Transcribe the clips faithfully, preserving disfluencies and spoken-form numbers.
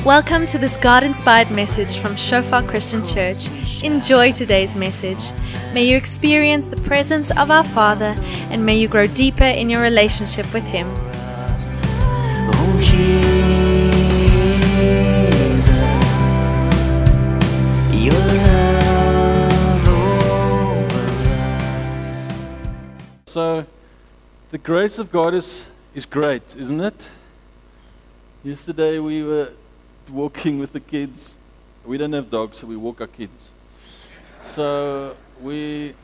Welcome to this God-inspired message from Shofar Christian Church. Enjoy today's message. May you experience the presence of our Father and may you grow deeper in your relationship with Him. Oh, Jesus, your love over us. So, the grace of God is, is great, isn't it? Yesterday we were walking with the kids. We don't have dogs, so we walk our kids. So we,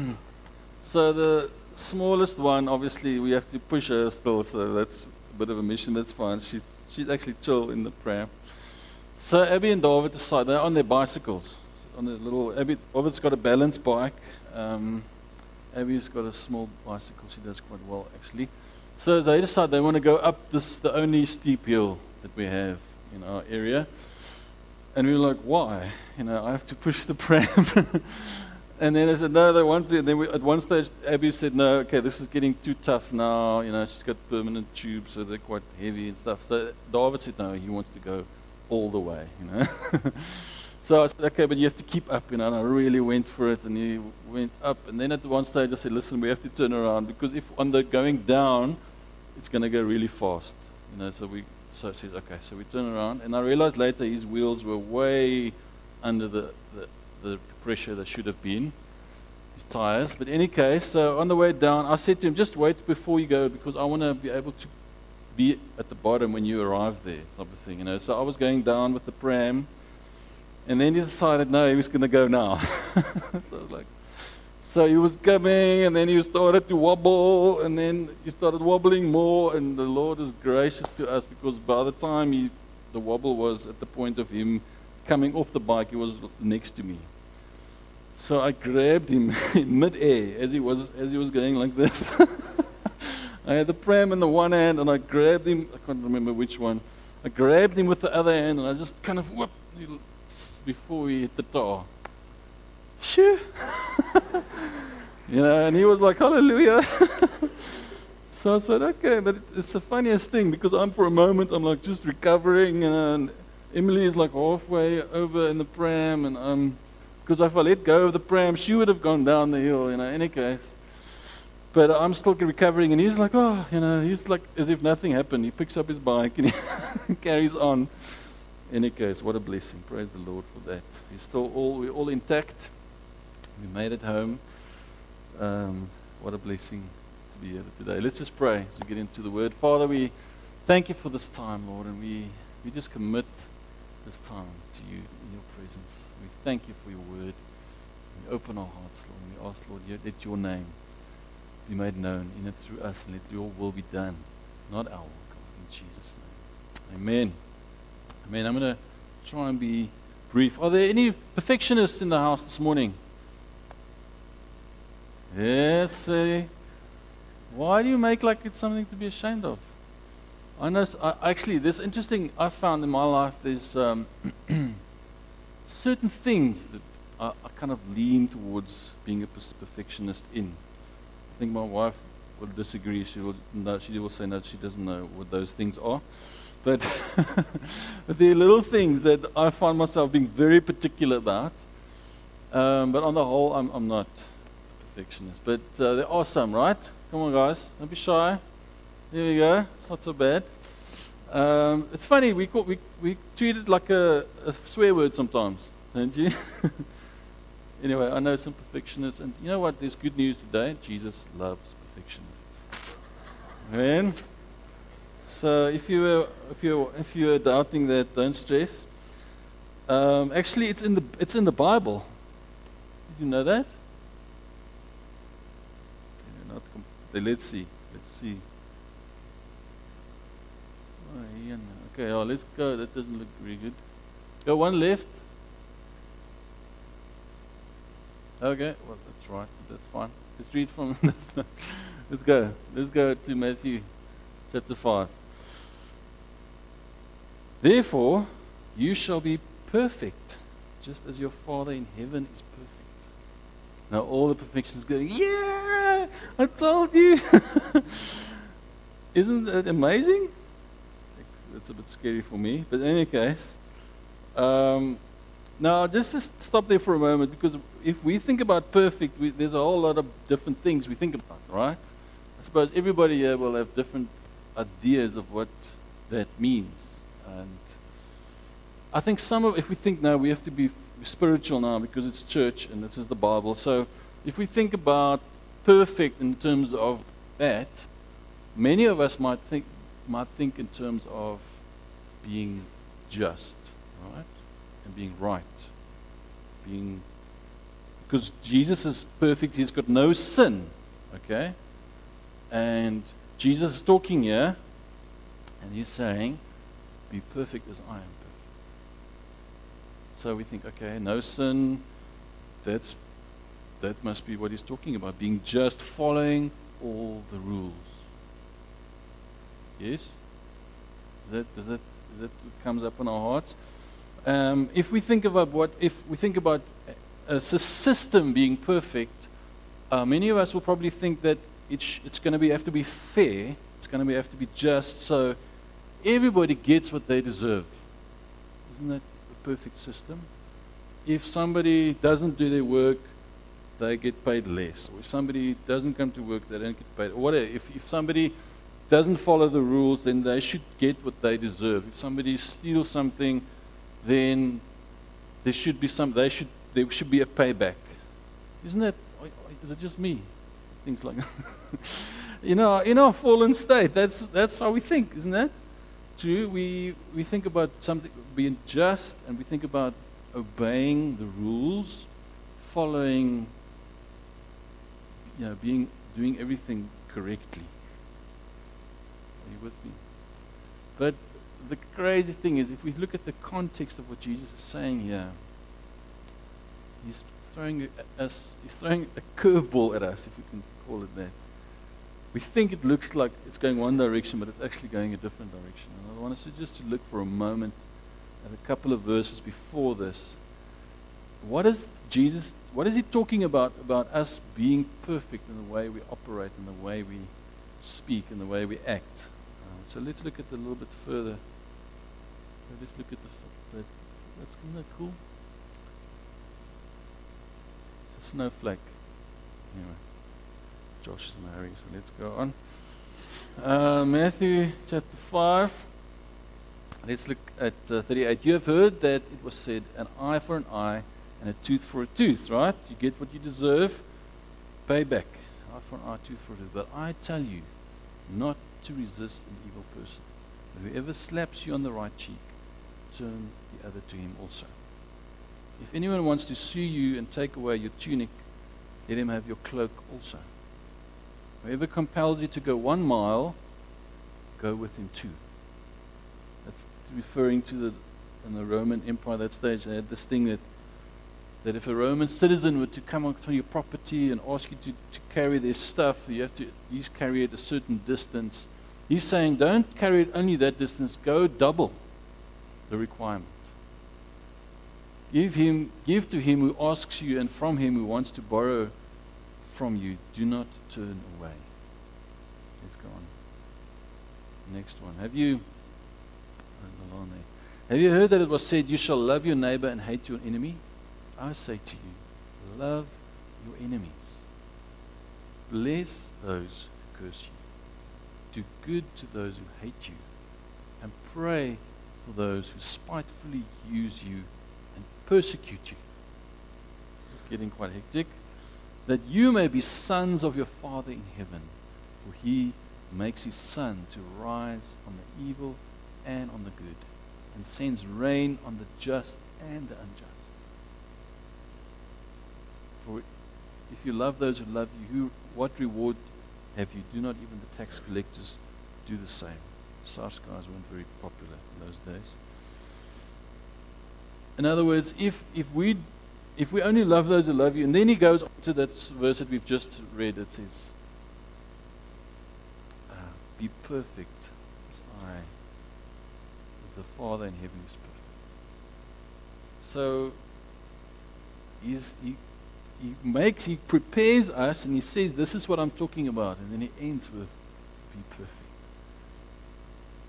so the smallest one, obviously, we have to push her still. So that's a bit of a mission. That's fine. She's she's actually chill in the pram. So Abby and David decide they're on their bicycles. On the little Abby, David's got a balance bike. Um, Abby's got a small bicycle. She does quite well, actually. So they decide they want to go up this the only steep hill that we have in our area. And we were like, why? You know, I have to push the pram. And then I said, no, they want to. And then we, at one stage, Abby said, no, okay, this is getting too tough now. You know, she's got permanent tubes, so they're quite heavy and stuff. So David said, no, he wants to go all the way, you know. So I said, okay, but you have to keep up, you know. And I really went for it, and he went up. And then at one stage, I said, listen, we have to turn around, because if on the going down, it's going to go really fast, you know. So we, so I said, okay. So we turn around, and I realized later his wheels were way under the, the, the pressure they should have been, his tires. But in any case, so on the way down, I said to him, just wait before you go, because I want to be able to be at the bottom when you arrive there, type of thing, you know. So I was going down with the pram, and then he decided, no, he was going to go now. So I was like, so he was coming, and then he started to wobble, and then he started wobbling more, and the Lord is gracious to us, because by the time he, the wobble was at the point of him coming off the bike, he was next to me. So I grabbed him in mid-air as he was as he was going like this. I had the pram in the one hand, and I grabbed him. I can't remember which one. I grabbed him with the other hand, and I just kind of whipped before he hit the tar. Shoo! You know, and he was like, hallelujah. So I said, okay, but it's the funniest thing, because I'm for a moment, I'm like just recovering, you know, and Emily is like halfway over in the pram, and um, because if I let go of the pram, she would have gone down the hill, you know, in any case. But I'm still recovering, and he's like, oh, you know, he's like as if nothing happened. He picks up his bike and he carries on. In any case, what a blessing. Praise the Lord for that. He's still all, we're all intact. We made it home. Um, what a blessing to be here today. Let's just pray as we get into the Word. Father, we thank you for this time, Lord, and we, we just commit this time to you in your presence. We thank you for your Word. We open our hearts, Lord, and we ask, Lord, let your name be made known in it through us, and let your will be done, not our will, God, in Jesus' name. Amen. Amen. I'm going to try and be brief. Are there any perfectionists in the house this morning? Yes. Uh, why do you make like it's something to be ashamed of? I know. I, actually, this interesting. I found in my life there's um, certain things that I, I kind of lean towards being a perfectionist in. I think my wife will disagree. She will. No, she will say no. She doesn't know what those things are. But, but there are little things that I find myself being very particular about. Um, but on the whole, I'm, I'm not a perfectionist. But uh, there are some, right? Come on, guys. Don't be shy. There we go. It's not so bad. Um, it's funny. We, call, we, we treat it like a, a swear word sometimes, don't you? Anyway, I know some perfectionists. And you know what? There's good news today. Jesus loves perfectionists. Amen. So if you were, if you if you are doubting that, don't stress. Um, actually, it's in the it's in the Bible. Did you know that? Okay, not com- let's see. Let's see. Oh, yeah, no. Okay, oh, let's go. That doesn't look very good. Go one left. Okay, well that's right. That's fine. Let's read from. Let's go. Let's go to Matthew, chapter five. Therefore, you shall be perfect, just as your Father in heaven is perfect. Now all the perfections going, yeah, I told you. Isn't that amazing? that's a bit scary for me. But in any case, um, now just to s- stop there for a moment, because if we think about perfect, we, there's a whole lot of different things we think about, right? I suppose everybody here will have different ideas of what that means. And I think some of, if we think now we have to be spiritual now because it's church and this is the Bible. So if we think about perfect in terms of that, many of us might think might think in terms of being just, right? And being right. Being because Jesus is perfect, he's got no sin. Okay? And Jesus is talking here and he's saying, be perfect as I am perfect. So we think, okay, no sin, that's that must be what he's talking about, being just, following all the rules. Yes? Is that, does that, is that what comes up in our hearts? Um, if we think about what, if we think about a, a system being perfect, uh, many of us will probably think that it sh- it's going to be have to be fair. It's going to be have to be just, so everybody gets what they deserve. Isn't that a perfect system? If somebody doesn't do their work, they get paid less. Or if somebody doesn't come to work, they don't get paid. Or whatever. If, if somebody doesn't follow the rules, then they should get what they deserve. If somebody steals something, then there should be some. They should. There should be a payback. Isn't that? Is it just me? Things like that. You know, in our fallen state, that's that's how we think, isn't that? True. We we think about something being just, and we think about obeying the rules, following. You know, being doing everything correctly. Are you with me? But the crazy thing is, if we look at the context of what Jesus is saying here, he's throwing us, he's throwing a curveball at us, if we can call it that. We think it looks like it's going one direction, but it's actually going a different direction. And I want us to just to look for a moment at a couple of verses before this. What is Jesus, what is he talking about, about us being perfect in the way we operate, in the way we speak, in the way we act? Uh, so let's look at it a little bit further. So let's look at the, that, that's, isn't that cool? It's a snowflake. Anyway, Josh is in a hurry, so let's go on. Uh, Matthew chapter five. Let's look at uh, thirty-eight. You have heard that it was said, an eye for an eye and a tooth for a tooth, right? You get what you deserve, pay back. Eye for an eye, tooth for a tooth. But I tell you, not to resist an evil person. But whoever slaps you on the right cheek, turn the other to him also. If anyone wants to sue you and take away your tunic, let him have your cloak also. Whoever compels you to go one mile, go with him two. That's referring to the in the Roman Empire at that stage. They had this thing that that if a Roman citizen were to come onto your property and ask you to, to carry their stuff, you have to at least carry it a certain distance. He's saying, don't carry it only that distance, go double the requirement. Give him, give to him who asks you, and from him who wants to borrow from you. Do not turn away. Let's go on. Next one. Have you Have you heard that it was said, you shall love your neighbor and hate your enemy? I say to you, love your enemies. Bless those who curse you. Do good to those who hate you. And pray for those who spitefully use you and persecute you. This is getting quite hectic. That you may be sons of your Father in heaven. For he makes his sun to rise on the evil and on the good, and sends rain on the just and the unjust. For if you love those who love you, who, what reward have you? Do not even the tax collectors do the same? SARS guys weren't very popular in those days. In other words, if if we if we only love those who love you, and then he goes on to that verse that we've just read, it says, uh, be perfect as I, as the Father in heaven is perfect. So he's, he he makes, he prepares us, and he says, this is what I'm talking about, and then he ends with, be perfect.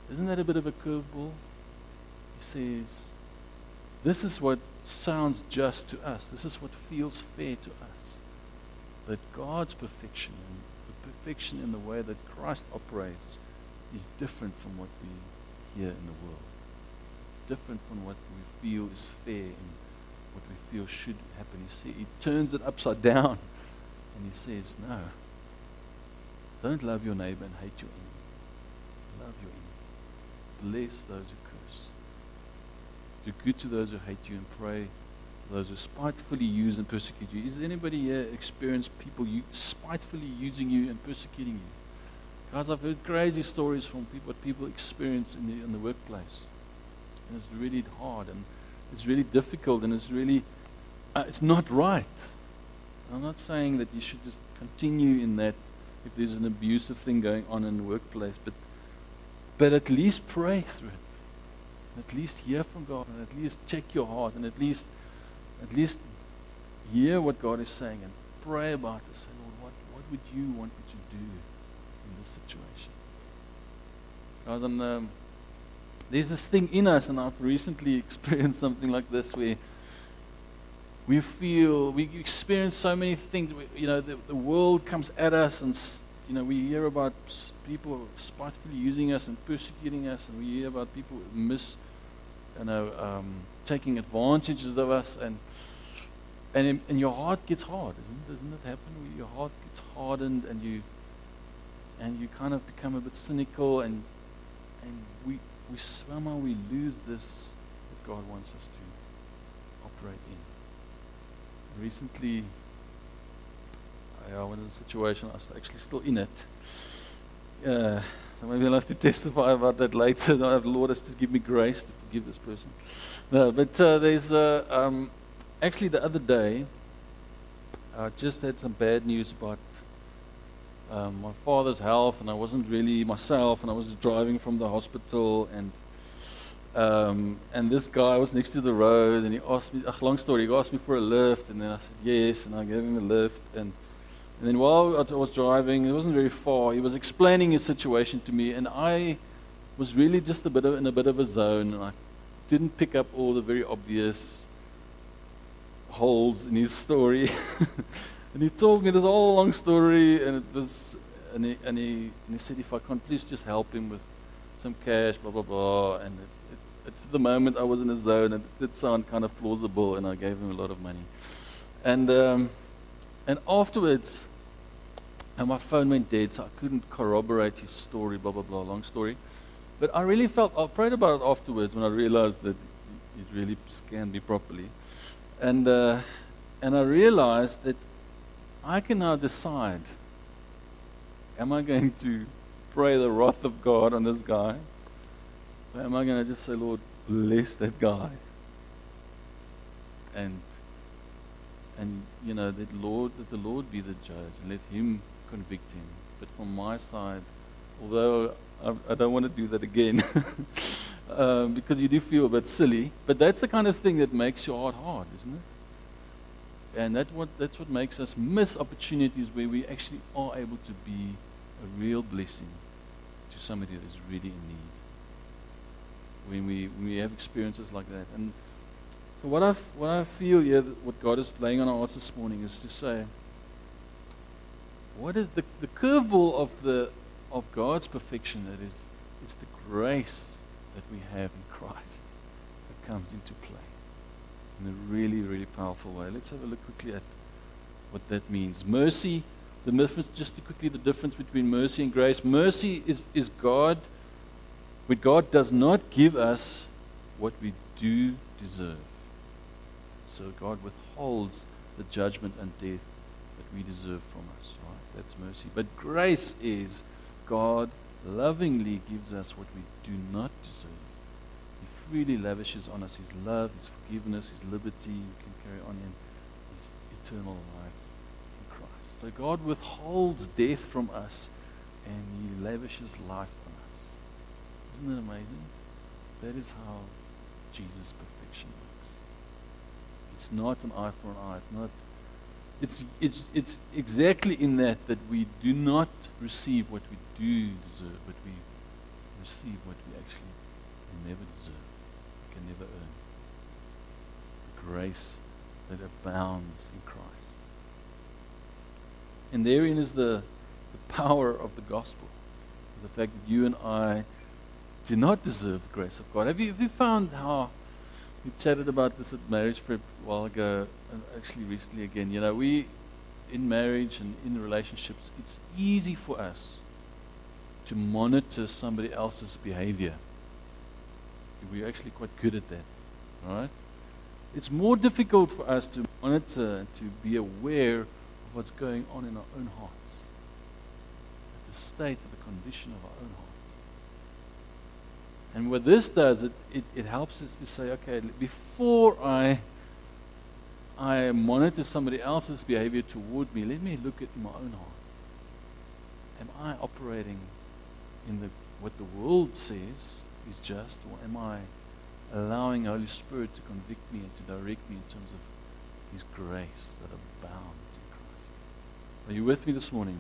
Isn't that a bit of a curveball? He says, this is what sounds just to us. This is what feels fair to us. That God's perfection and the perfection in the way that Christ operates is different from what we hear in the world. It's different from what we feel is fair and what we feel should happen. You see, he turns it upside down and he says, no, don't love your neighbor and hate your enemy. Love your enemy. Bless those who curse. Do good to those who hate you and pray for those who spitefully use and persecute you. Is there anybody here experienced people you, spitefully using you and persecuting you? Guys, I've heard crazy stories from people, what people experience in the, in the workplace. And it's really hard and it's really difficult and it's really, uh, it's not right. I'm not saying that you should just continue in that if there's an abusive thing going on in the workplace, but but at least pray through it. At least hear from God and at least check your heart and at least at least hear what God is saying and pray about it. Say, Lord, what, what would you want me to do in this situation? Guys, and um, there's this thing in us, and I've recently experienced something like this where we feel, we experience so many things. We, you know, the, the world comes at us, and you know, we hear about people spitefully using us and persecuting us, and we hear about people mis, you know, um, taking advantages of us, and and in, and your heart gets hard, isn't it? Doesn't it happen? Where your heart gets hardened, and you and you kind of become a bit cynical, and and we we somehow we lose this that God wants us to operate in. Recently, I was in a situation, I was actually still in it. Uh, so maybe I'll have to testify about that later. The Lord has to give me grace to forgive this person. No, but uh, there's, uh, um, actually the other day, I just had some bad news about um, my father's health, and I wasn't really myself, and I was driving from the hospital, and Um, and this guy was next to the road, and he asked me, ach, long story, he asked me for a lift, and then I said yes, and I gave him a lift, and, and then while I was driving, it wasn't very far, he was explaining his situation to me, and I was really just a bit of, in a bit of a zone, and I didn't pick up all the very obvious holes in his story. And he told me this whole long story, and it was, and he, and he, and he said if I can please just help him with some cash, blah, blah, blah, and it, it, it, for the moment I was in a zone, and it did sound kind of plausible, and I gave him a lot of money. And um, and afterwards, and my phone went dead, so I couldn't corroborate his story, blah, blah, blah, long story. But I really felt, I prayed about it afterwards when I realized that it really scanned me properly. And, uh, and I realized that I can now decide, am I going to pray the wrath of God on this guy? Or am I going to just say, Lord, bless that guy? And, and you know, that Lord, that the Lord be the judge and let him convict him. But from my side, although I, I don't want to do that again, um, because you do feel a bit silly, but that's the kind of thing that makes your heart hard, isn't it? And that what, that's what makes us miss opportunities where we actually are able to be a real blessing to somebody that is really in need. When we when we have experiences like that, and so what I what I feel here, what God is laying on our hearts this morning is to say, what is the the curveball of the of God's perfection? That is, it's the grace that we have in Christ that comes into play in a really really powerful way. Let's have a look quickly at what that means. Mercy. The difference, just to quickly, the difference between mercy and grace. Mercy is, is God, but God does not give us what we do deserve. So God withholds the judgment and death that we deserve from us. Right? That's mercy. But grace is God lovingly gives us what we do not deserve. He freely lavishes on us His love, His forgiveness, His liberty. You can carry on in His eternal life. So God withholds death from us, and He lavishes life on us. Isn't that amazing? That is how Jesus' perfection works. It's not an eye for an eye. It's not. It's it's it's exactly in that that we do not receive what we do deserve, but we receive what we actually never deserve, we can never earn. Grace that abounds in Christ. And therein is the, the power of the gospel. The fact that you and I do not deserve the grace of God. Have you, have you found how, we chatted about this at marriage prep a while ago, and actually recently again, you know, we, in marriage and in relationships, it's easy for us to monitor somebody else's behavior. We're actually quite good at that, right? It's more difficult for us to monitor and to be aware of what's going on in our own hearts, at the state of the condition of our own heart. And what this does, it, it, it helps us to say, okay, before I I monitor somebody else's behavior toward me, let me look at my own heart. Am I operating in the what the world says is just, or am I allowing Holy Spirit to convict me and to direct me in terms of His grace that abounds in Christ? Are you with me this morning?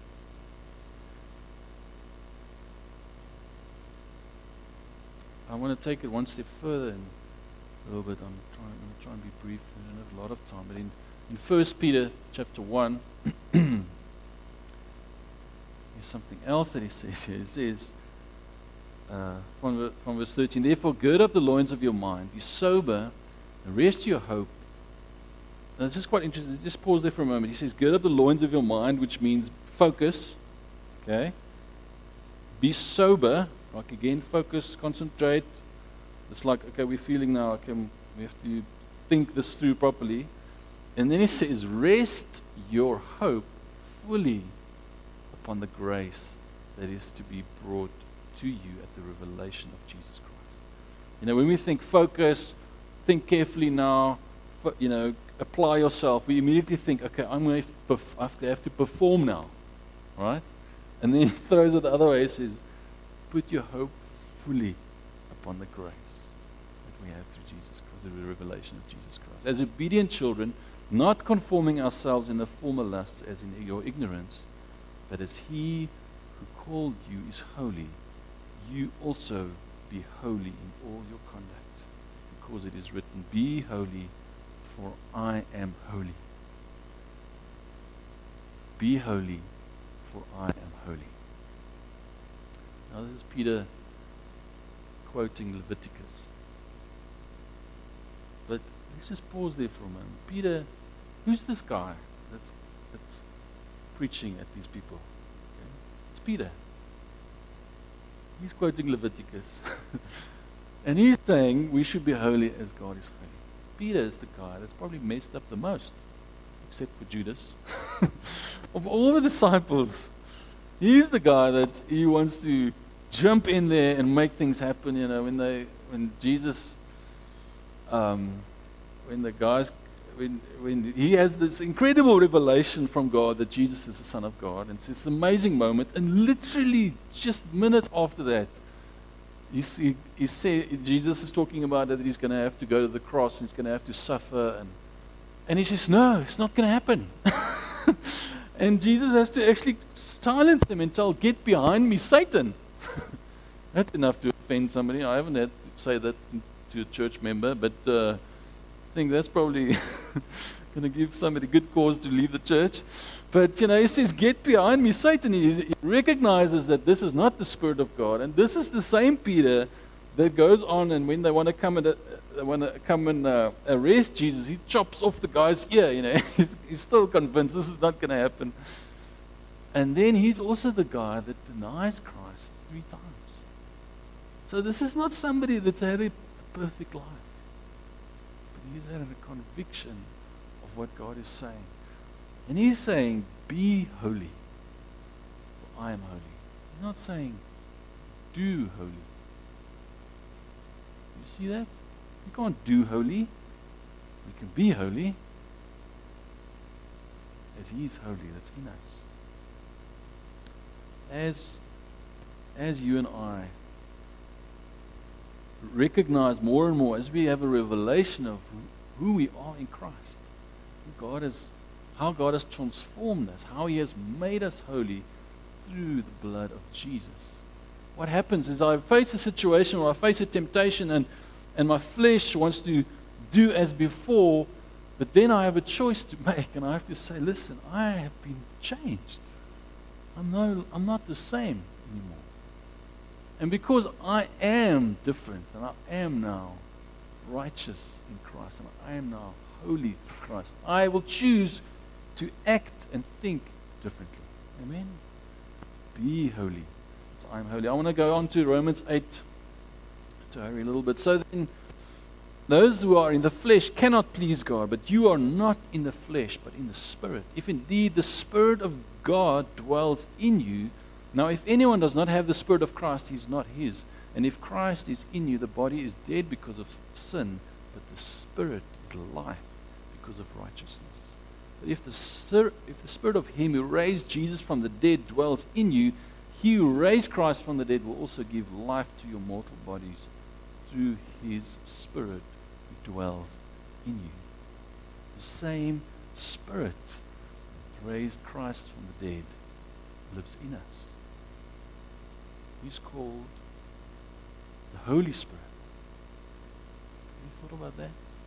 I want to take it one step further and a little bit. I'm trying, I'm going to try and be brief. We don't have a lot of time. But in, in First Peter chapter one, there's something else that he says here. He says, uh, from, from verse thirteen, therefore gird up the loins of your mind, be sober, and rest your hope. And it's just quite interesting. Just pause there for a moment. He says, gird up the loins of your mind, which means focus. Okay? Be sober. Like again, focus, concentrate. It's like, okay, we're feeling now, okay, we have to think this through properly. And then he says, rest your hope fully upon the grace that is to be brought to you at the revelation of Jesus Christ. You know, when we think focus, think carefully now, you know, apply yourself, we immediately think, okay, I'm going to have to, perf- I have to, have to perform now. Right? And then he throws it the other way, he says, put your hope fully upon the grace that we have through Jesus Christ, the revelation of Jesus Christ. As obedient children, not conforming ourselves in the former lusts as in your ignorance, but as He who called you is holy, you also be holy in all your conduct, because it is written, be holy, for I am holy. Be holy, for I am holy. Now this is Peter quoting Leviticus. But let's just pause there for a moment. Peter, who's this guy that's, that's preaching at these people? Okay? It's Peter. He's quoting Leviticus. And he's saying we should be holy as God is holy. Peter is the guy that's probably messed up the most, except for Judas. Of all the disciples, he's the guy that he wants to jump in there and make things happen. You know, when they, when Jesus, um, when the guys, when when he has this incredible revelation from God that Jesus is the Son of God, and it's this amazing moment, and literally just minutes after that, he he, he say, Jesus is talking about that he's going to have to go to the cross, and he's going to have to suffer, and and he says, no, it's not going to happen. And Jesus has to actually silence him and tell, get behind me, Satan. That's enough to offend somebody. I haven't had to say that to a church member, but uh, I think that's probably going to give somebody good cause to leave the church. But, you know, he says, get behind me, Satan. He, he recognizes that this is not the Spirit of God. And this is the same Peter that goes on, and when they want to come and, uh, they want to come and uh, arrest Jesus, he chops off the guy's ear. You know, he's, he's still convinced this is not going to happen. And then he's also the guy that denies Christ three times. So this is not somebody that's had a perfect life, but he's had a conviction of what God is saying. And he's saying, be holy, for I am holy. He's not saying, do holy. You see that? You can't do holy. You can be holy as He is holy. That's in us. As, as you and I recognize more and more, as we have a revelation of who, who we are in Christ, who God has, how God has transformed us, how He has made us holy through the blood of Jesus, what happens is I face a situation or I face a temptation and, and my flesh wants to do as before, but then I have a choice to make and I have to say, listen, I have been changed. I'm, no, I'm not the same anymore. And because I am different and I am now righteous in Christ and I am now holy through Christ, I will choose to act and think differently. Amen? Be holy as I am holy. I want to go on to Romans eight to hurry a little bit. So then, those who are in the flesh cannot please God, but you are not in the flesh, but in the Spirit. If indeed the Spirit of God dwells in you, now if anyone does not have the Spirit of Christ, he is not his. And if Christ is in you, the body is dead because of sin, but the Spirit is life because of righteousness. But if the, Sir, if the Spirit of him who raised Jesus from the dead dwells in you, he who raised Christ from the dead will also give life to your mortal bodies through his Spirit who dwells in you. The same Spirit that raised Christ from the dead lives in us. He's called the Holy Spirit. Have you thought about that?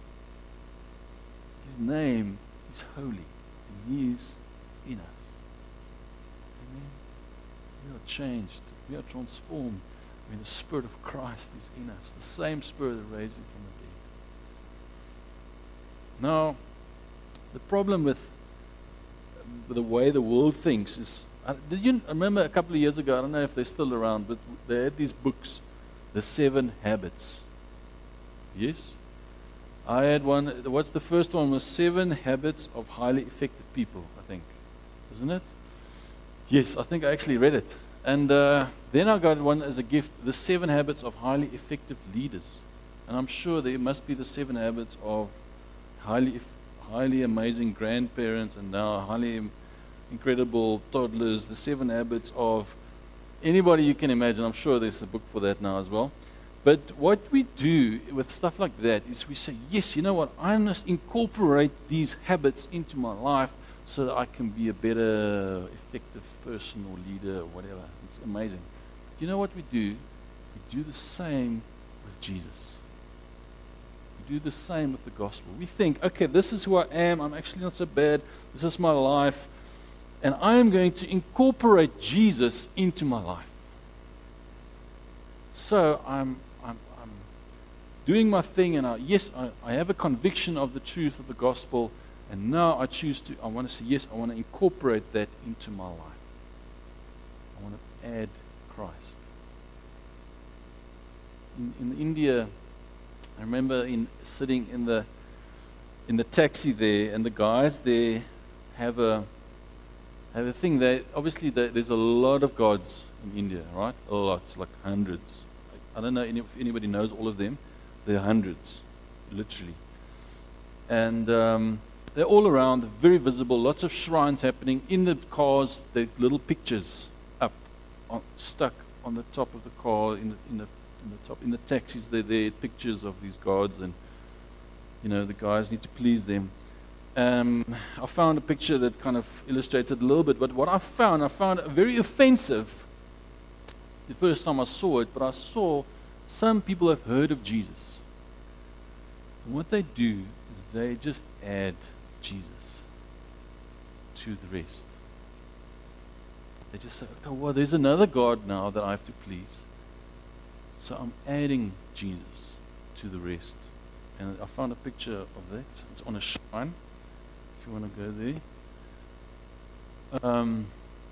His name is holy, and he is in us. Amen. We are changed. We are transformed when the Spirit of Christ is in us. The same Spirit that raised him from the dead. Now, the problem with the way the world thinks is, uh, did you remember a couple of years ago, I don't know if they're still around, but they had these books, The Seven Habits. Yes? I had one, what's the first one was Seven Habits of Highly Effective People, I think. Isn't it? Yes, I think I actually read it. And uh, then I got one as a gift, The Seven Habits of Highly Effective Leaders. And I'm sure there must be the Seven Habits of highly, highly amazing grandparents and now highly incredible toddlers, the Seven Habits of anybody you can imagine. I'm sure there's a book for that now as well. But what we do with stuff like that is we say, yes, you know what, I must incorporate these habits into my life so that I can be a better, effective person or leader or whatever. It's amazing. Do you know what we do? We do the same with Jesus. We do the same with the gospel. We think, okay, this is who I am. I'm actually not so bad. This is my life. And I am going to incorporate Jesus into my life. So I'm, I'm, I'm doing my thing, and I, yes, I, I have a conviction of the truth of the gospel, and now I choose to, I want to say, yes, I want to incorporate that into my life. I want to add Christ. In, in India, I remember in sitting in the in the taxi there, and the guys there have a have a thing. They obviously they, there's a lot of gods in India, right? A lot, like hundreds. I don't know any, if anybody knows all of them. There are hundreds, literally, and um, they're all around, very visible. Lots of shrines happening in the cars. There's little pictures up, on, stuck on the top of the car in the in the in the top in the taxis. They're there, pictures of these gods, and you know the guys need to please them. Um, I found a picture that kind of illustrates it a little bit. But what I found, I found very offensive. The first time I saw it, but I saw some people have heard of Jesus. And what they do is they just add Jesus to the rest. They just say, oh, well, there's another God now that I have to please. So I'm adding Jesus to the rest. And I found a picture of that. It's on a shrine, if you want to go there. Um,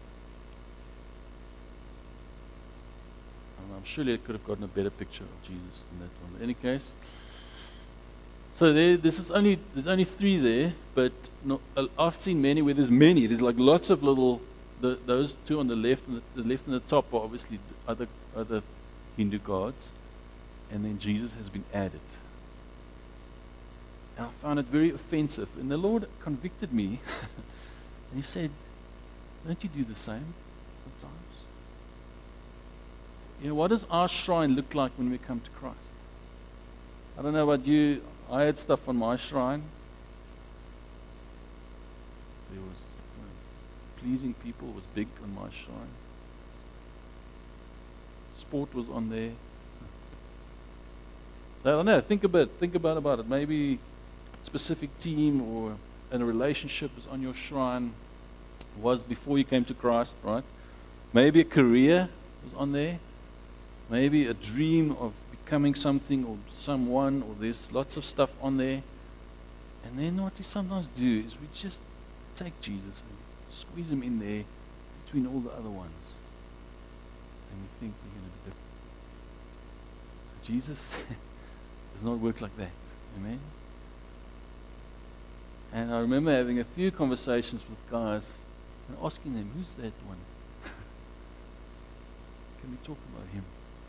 I'm sure I could have gotten a better picture of Jesus than that one. In any case, so there, this is only there's only three there, but no, I've seen many where there's many. There's like lots of little. The, those two on the left, and the, the left and the top are obviously other other Hindu gods, and then Jesus has been added. And I found it very offensive, and the Lord convicted me, and He said, "Don't you do the same sometimes?" You know, what does our shrine look like when we come to Christ? I don't know about you. I had stuff on my shrine. There was you know, pleasing people was big on my shrine. sport was on there. I don't know. Think about think about about it. Maybe a specific team or and a relationship is on your shrine. Was before you came to Christ, right? Maybe a career was on there. Maybe a dream of becoming something or someone, or there's lots of stuff on there. And then what we sometimes do is we just take Jesus and squeeze him in there between all the other ones. And we think we're going to be different. Jesus does not work like that. Amen? And I remember having a few conversations with guys and asking them, who's that one? Can we talk about him?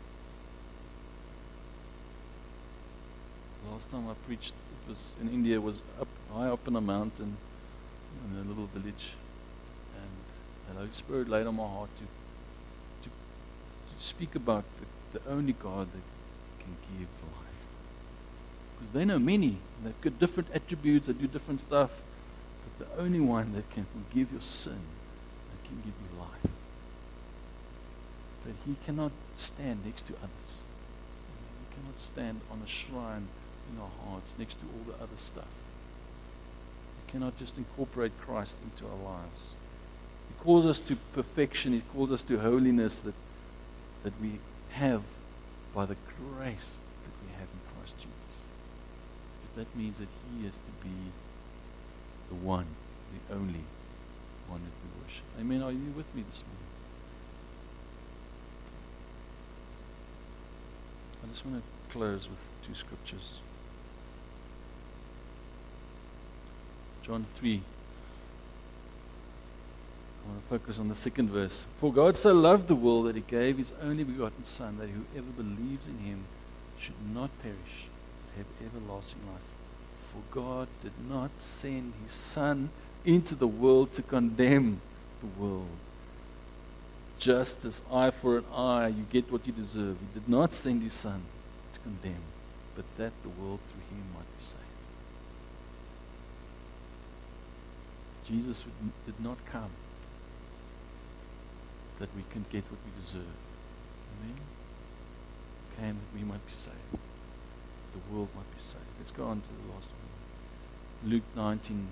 Last time I preached, it was in India, was up high up in a mountain in a little village, and the Holy Spirit laid on my heart to to, to speak about the, the only God that can give life. Because they know many, they've got different attributes, they do different stuff, but the only one that can forgive your sin, that can give you life. But he cannot stand next to others. He cannot stand on a shrine in our hearts next to all the other stuff. We cannot just incorporate Christ into our lives. He calls us to perfection. He calls us to holiness that that we have by the grace that we have in Christ Jesus. But that means that he is to be the one, the only one that we worship. Amen. Are you with me this morning? I just want to close with two scriptures. John three. I want to focus on the second verse. For God so loved the world that he gave his only begotten Son, that whoever believes in him should not perish, but have everlasting life. For God did not send his Son into the world to condemn the world. Just as eye for an eye, you get what you deserve. He did not send his Son to condemn, but that the world through him might be saved. Jesus would, did not come that we can get what we deserve. Amen? He came that we might be saved. The world might be saved. Let's go on to the last one. Luke nineteen.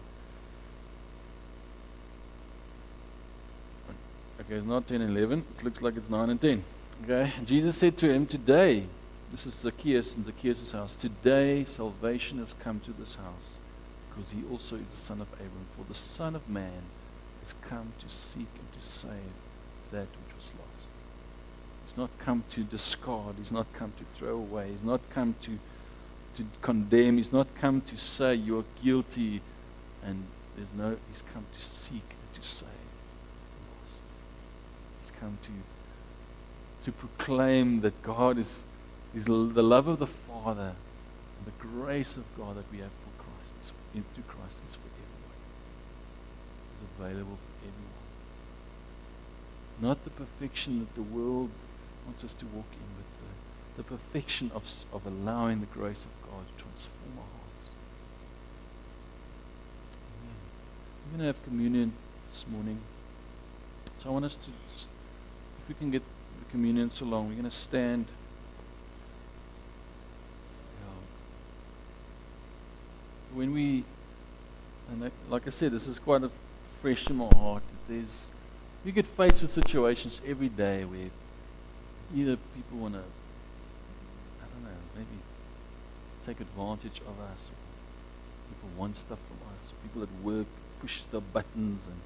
Okay, it's not ten and eleven. It looks like it's nine and ten. Okay, Jesus said to him, today, this is Zacchaeus in Zacchaeus' house, today salvation has come to this house, because he also is the son of Abraham. For the Son of Man has come to seek and to save that which was lost. He's not come to discard. He's not come to throw away. He's not come to, to condemn. He's not come to say you're guilty and there's no, he's come to seek and to save the lost. He's come to, to proclaim that God is, is the love of the Father and the grace of God that we have for Christ, is, in, through Christ, is for everyone. It's available for everyone. Not the perfection that the world wants us to walk in, but the, the perfection of, of allowing the grace of God to transform our hearts. Amen. We're going to have communion this morning. So I want us to, just, if we can get the communion so long, we're going to stand. Yeah. When we, and like, like I said, this is quite a fresh in my heart, that there's we get faced with situations every day where either people want to, I don't know, maybe take advantage of us, or people want stuff from us, or people at work push the buttons, and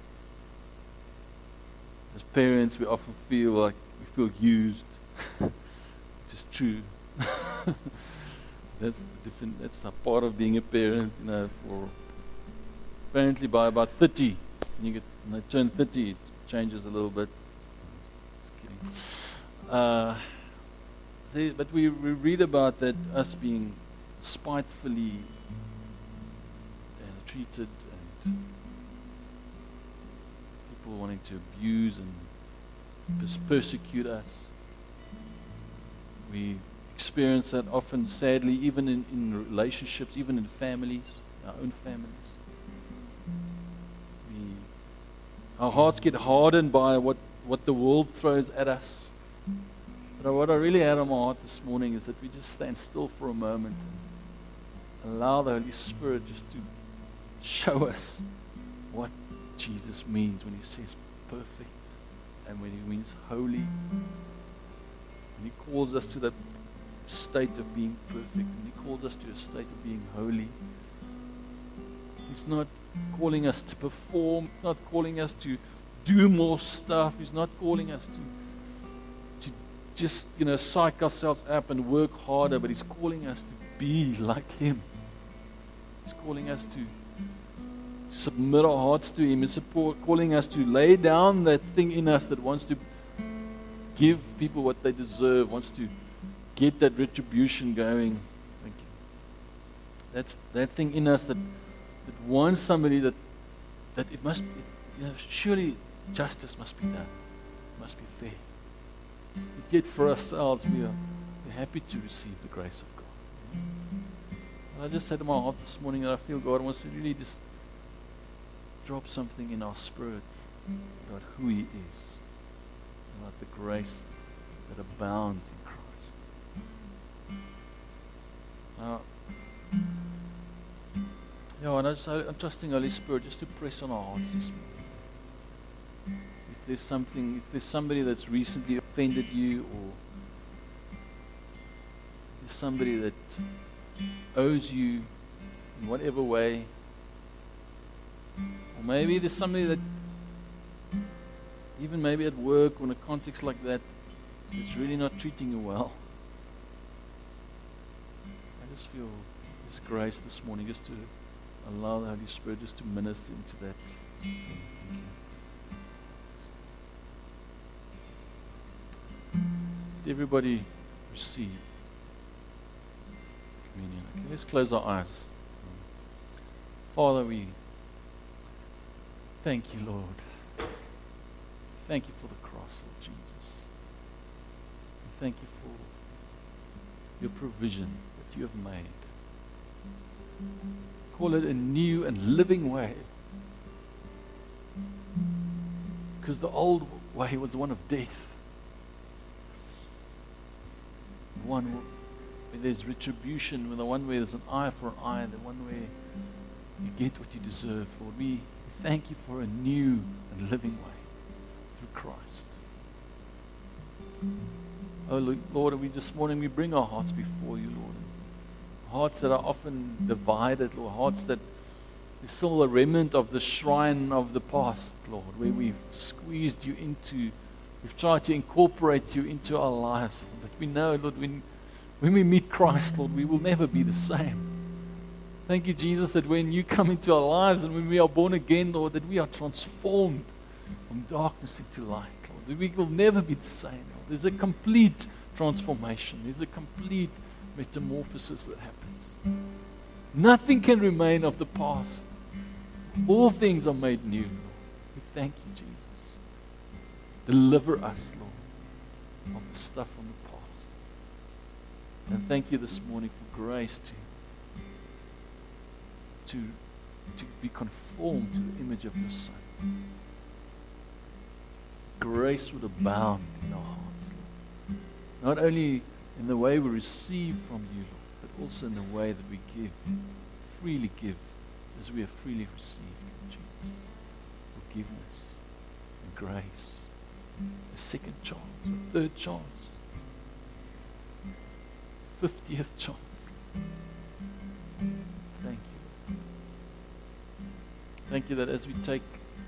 as parents we often feel like we feel used, which is true. That's the different, that's a part of being a parent, you know, for apparently by about thirty. When you get when they turn thirty, it changes a little bit. Just kidding. Uh, they, but we, we read about that us being spitefully uh, treated, and people wanting to abuse and pers- persecute us. We experience that often, sadly, even in, in relationships, even in families, our own families. Our hearts get hardened by what, what the world throws at us. But what I really had on my heart this morning is that we just stand still for a moment and allow the Holy Spirit just to show us what Jesus means when he says perfect and when he means holy. And he calls us to that state of being perfect, and he calls us to a state of being holy. He's not calling us to perform, not calling us to do more stuff. He's not calling us to, to just, you know, psych ourselves up and work harder, but he's calling us to be like him. He's calling us to submit our hearts to him. He's calling us to lay down that thing in us that wants to give people what they deserve, wants to get that retribution going. Thank you. That's that thing in us that, that wants somebody that that it must, it, you know, surely justice must be done. It must be fair. But yet for ourselves, we are we're happy to receive the grace of God. And I just said to my heart this morning that I feel God wants to really just drop something in our spirit about who he is, about the grace that abounds in Christ. Now, yeah, and I just, I'm trusting Holy Spirit just to press on our hearts this morning. If there's something, if there's somebody that's recently offended you, or if there's somebody that owes you in whatever way, or maybe there's somebody that, even maybe at work or in a context like that, that's really not treating you well. I just feel this grace this morning just to allow the Holy Spirit just to minister into that thing. Thank you. Did everybody receive communion? Okay, let's close our eyes. Father, we thank you, Lord. Thank you for the cross, Lord Jesus. And thank you for your provision that you have made. Call it a new and living way. Because the old way was the one of death. The one where there's retribution, the one where there's an eye for an eye, the one where you get what you deserve. Lord, we thank you for a new and living way through Christ. Oh Lord, we this morning we bring our hearts before you, Lord. Hearts that are often divided, Lord. Hearts that is still a remnant of the shrine of the past, Lord, where we've squeezed you into, we've tried to incorporate you into our lives. But we know, Lord, when, when we meet Christ, Lord, we will never be the same. Thank you, Jesus, that when you come into our lives and when we are born again, Lord, that we are transformed from darkness into light, Lord. That we will never be the same, Lord. There's a complete transformation. There's a complete metamorphosis that happens. Nothing can remain of the past. All things are made new, Lord. We thank you, Jesus. Deliver us, Lord, of the stuff from the past. And thank you this morning for grace to To, to be conformed to the image of your Son. Grace would abound in our hearts, Lord. Not only in the way we receive from you, Lord, but also in the way that we give, freely give, as we have freely received, Jesus. Forgiveness and grace, a second chance, a third chance, fiftieth chance. Thank you. Thank you that as we take,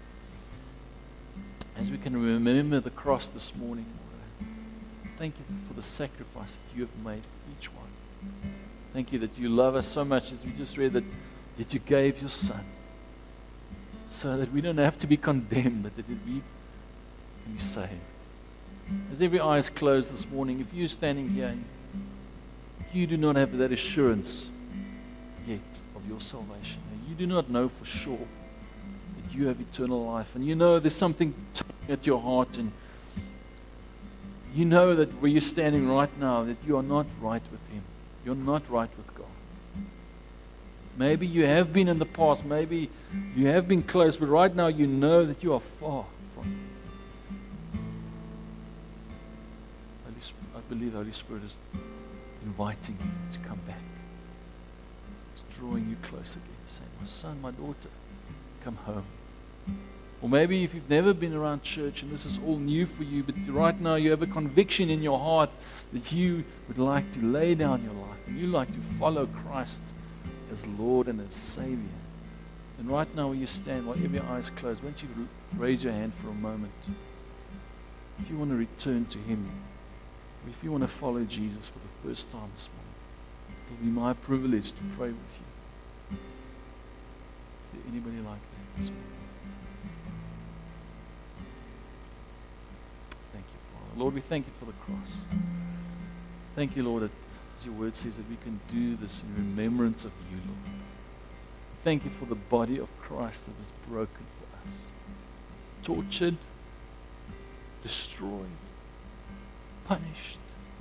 as we can remember the cross this morning, Lord, thank you for the sacrifice that you have made for each one. Thank you that you love us so much, as we just read, that, that you gave your Son, so that we don't have to be condemned, but that we can be saved. As every eye is closed this morning, if you're standing here and you do not have that assurance yet of your salvation, and you do not know for sure that you have eternal life, and you know there's something tugging at your heart, and you know that where you're standing right now, that you are not right with Him. You're not right with God. Maybe you have been in the past, maybe you have been close, but right now you know that you are far from Him. I believe the Holy Spirit is inviting you to come back. He's drawing you close again, saying, my son, my daughter, come home. Or maybe if you've never been around church and this is all new for you, but right now you have a conviction in your heart that you would like to lay down your life and you like to follow Christ as Lord and as Savior. And right now where you stand, while every eye is closed, why don't you raise your hand for a moment? If you want to return to Him, or if you want to follow Jesus for the first time this morning, it will be my privilege to pray with you. Is there anybody like that this morning? Thank you, Father. Lord, we thank you for the cross. Thank you, Lord, that as your word says that we can do this in remembrance of you, Lord. Thank you for the body of Christ that was broken for us. Tortured, destroyed, punished,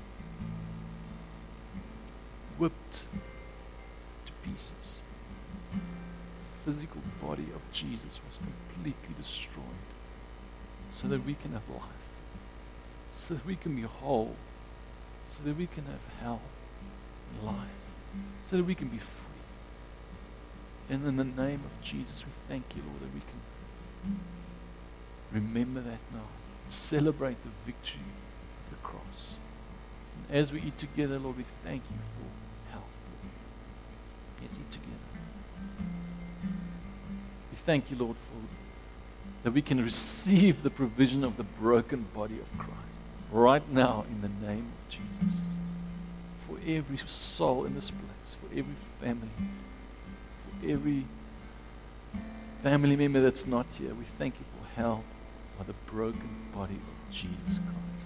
whipped to pieces. The physical body of Jesus was completely destroyed so that we can have life, so that we can be whole, so that we can have health and life, so that we can be free. And in the name of Jesus, we thank you, Lord, that we can remember that now. Celebrate the victory of the cross. And as we eat together, Lord, we thank you for health. Let's eat together. We thank you, Lord, for that we can receive the provision of the broken body of Christ right now in the name of Jesus. For every soul in this place, for every family, every family member that's not here, we thank you for health by the broken body of Jesus Christ.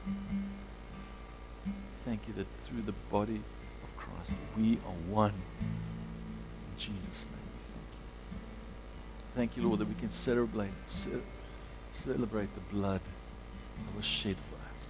Thank you that through the body of Christ we are one. In Jesus' name we thank you. Thank you, Lord, that we can celebrate, ce- celebrate the blood that was shed for us.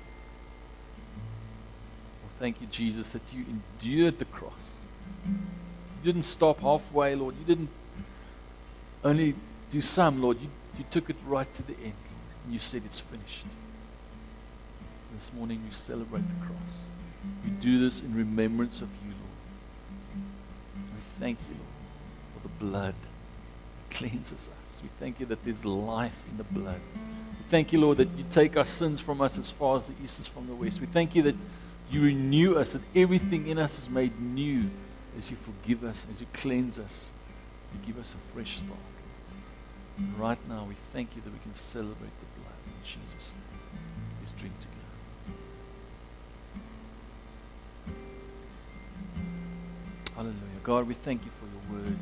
Well, thank you, Jesus, that you endured the cross. You didn't stop halfway, Lord. You didn't only do some, Lord. You, you took it right to the end, Lord. And you said it's finished. This morning we celebrate the cross. We do this in remembrance of you, Lord. We thank you, Lord, for the blood that cleanses us. We thank you that there's life in the blood. We thank you, Lord, that you take our sins from us as far as the east is from the west. We thank you that you renew us, that everything in us is made new. As you forgive us, as you cleanse us, you give us a fresh start. And right now, we thank you that we can celebrate the blood in Jesus' name. Let's drink together. Hallelujah. God, we thank you for your word.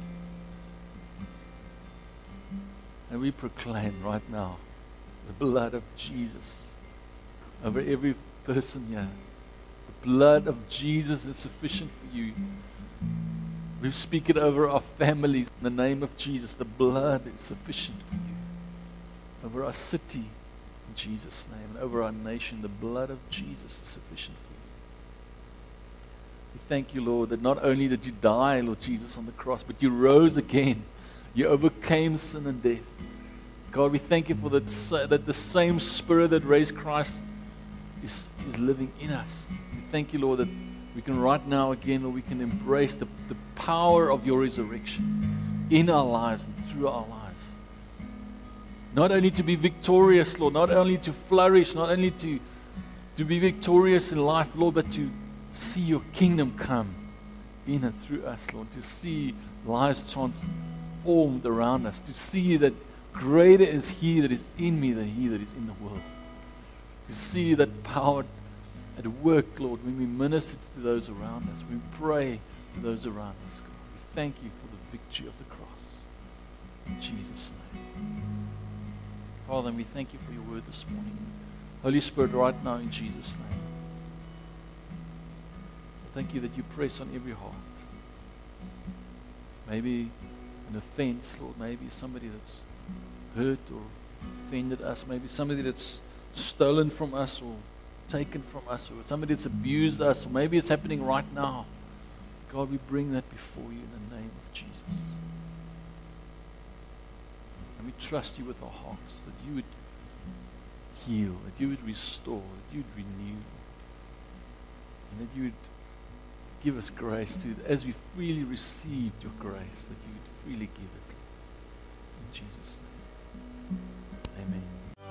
And we proclaim right now the blood of Jesus over every person here. The blood of Jesus is sufficient for you. We speak it over our families in the name of Jesus. The blood is sufficient for you. Over our city in Jesus' name. And over our nation, the blood of Jesus is sufficient for you. We thank you, Lord, that not only did you die, Lord Jesus, on the cross, but you rose again. You overcame sin and death. God, we thank you for that, that the same Spirit that raised Christ is, is living in us. We thank you, Lord, that we can right now again, or we can embrace the, the power of your resurrection in our lives and through our lives. Not only to be victorious, Lord, not only to flourish, not only to, to be victorious in life, Lord, but to see your kingdom come in and through us, Lord, to see lives transformed around us, to see that greater is He that is in me than he that is in the world, to see that power at work, Lord, when we minister to those around us, we pray to those around us, God. We thank you for the victory of the cross. In Jesus' name. Father, and we thank you for your word this morning. Holy Spirit, right now in Jesus' name. Thank you that you press on every heart. Maybe an offense, Lord, maybe somebody that's hurt or offended us, maybe somebody that's stolen from us or taken from us, or somebody that's abused us, or maybe it's happening right now. God, we bring that before you in the name of Jesus. And we trust you with our hearts, that you would heal, that you would restore, that you would renew. And that you would give us grace to, as we freely received your grace, that you would freely give it. In Jesus' name. Amen.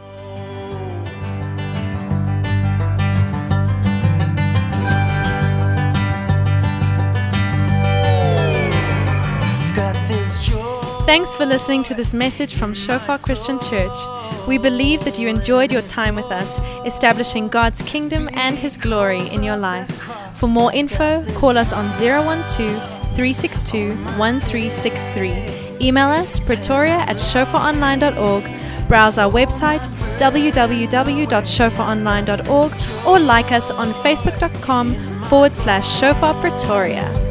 Thanks for listening to this message from Shofar Christian Church. We believe that you enjoyed your time with us, establishing God's kingdom and His glory in your life. For more info, call us on zero one two, three six two, one three six three. Email us pretoria at shofar online dot org. Browse our website w w w dot shofar online dot org or like us on facebook dot com forward slash shofar pretoria.